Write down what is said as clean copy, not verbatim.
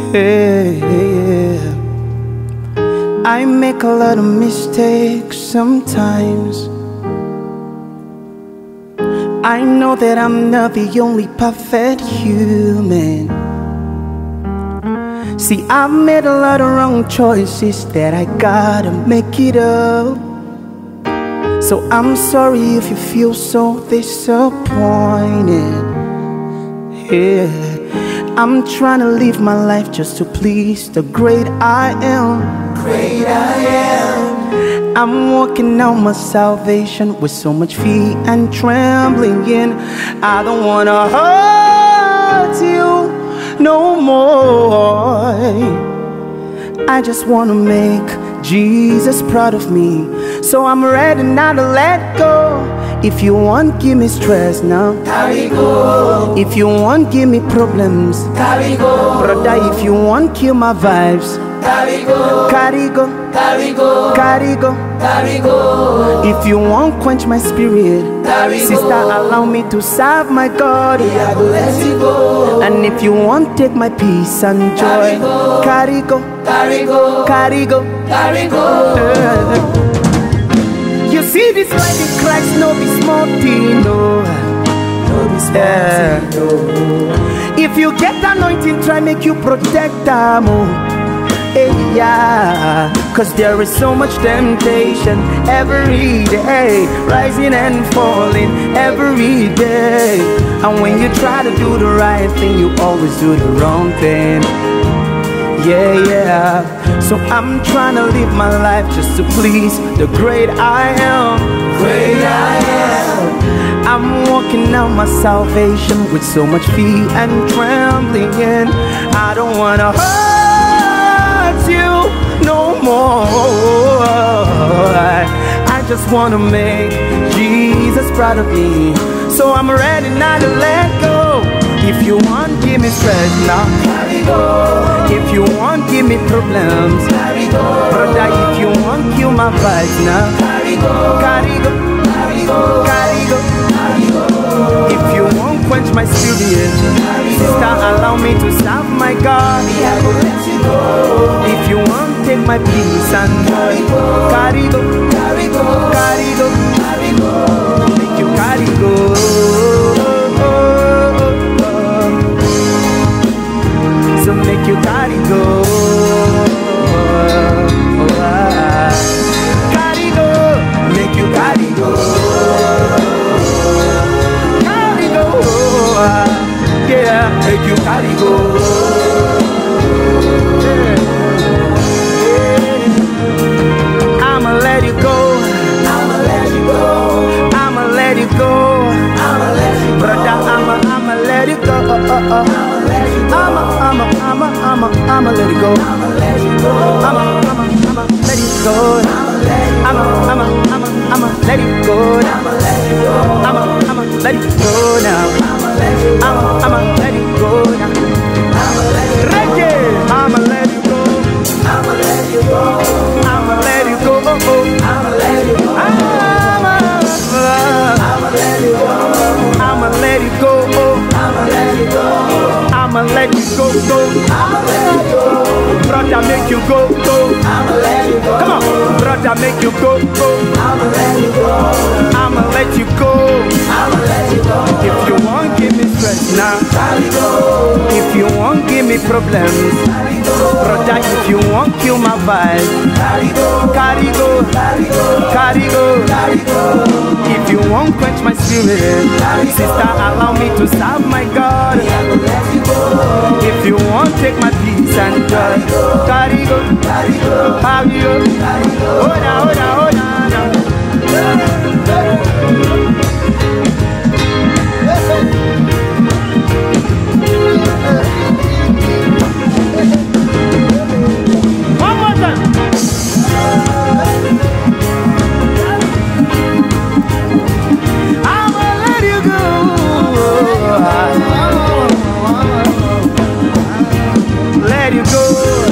Hey, I make a lot of mistakes sometimes. I know that I'm not the only perfect human. See, I've made a lot of wrong choices that I gotta make it up. So I'm sorry if you feel so disappointed. Yeah, I'm trying to live my life just to please the great I am. Great I am. I'm working out my salvation with so much fear and trembling in. I don't wanna hurt you no more. I just wanna make Jesus proud of me. So I'm ready now to let go. If you want, give me stress now, carry go. If you want, give me problems, carry go. Brother, if you want, kill my vibes, carry go. Carry go, carry go, carry go, carry go. If you want, quench my spirit, carry sister, go. Allow me to serve my God, yeah, I go let you go. And if you want, take my peace and joy, carry go, carry go, carry go, carry go. You see this light in Christ, no be small thing, no. No be small thing, no. If you get anointing, try make you protect them, oh. Hey, yeah, cause there is so much temptation every day, rising and falling every day. And when you try to do the right thing, you always do the wrong thing. Yeah, yeah. So I'm trying to live my life just to please the great I am. Great I am. I'm walking out my salvation with so much fear and trembling in. I don't wanna hurt you no more. I just wanna make Jesus proud of me. So I'm ready now to let go. If you want, give me stress now, carry go. If you want, give me problems, carry go. Brother, if you want, kill my vibes now, carry go. Carry go, carry go, carry go, carry go. If you want, quench my spirit, sister, allow me to serve my God, yeah, I go let you go. If you want, take my peace and joy, carry go, carry go, carry go, carry go. Make you carry go. So make you carry go, carry go, make you carry go, carry go, yeah, make you carry go. Yeah. I'ma let you go, I'ma let you go, I'ma let you go, I'ma let you go, brother, I'ma let you go. I'ma let it go. I'ma let it go. I'ma let it go. I'ma let it go. I'ma let it go now. I'ma let it go now. Reggae. I'ma let it go. I'ma let it go. I'ma let it go. I'ma let it go. I'ma let it go. I'ma let it go. I'ma let it go. I'ma let you go, go. I'ma let you go. Brother, make you go, go. I'ma let you go. Come on, brother, make you go, go. I'ma let you go. I'ma let you go. I'ma let you go. If you want, give me stress now, carry go. If you want, give me problems, carry go. Brother, if you want, kill my vibe, carry go, carry go, carry go, carry go, carry go. If you want, quench my spirit, sister, allow me to serve my God. If you want, take my peace and joy, carry go, carry go, carry go, carry go. Oh, na, oh, na, oh, na, na. One more time. I'ma let you go. Let you go.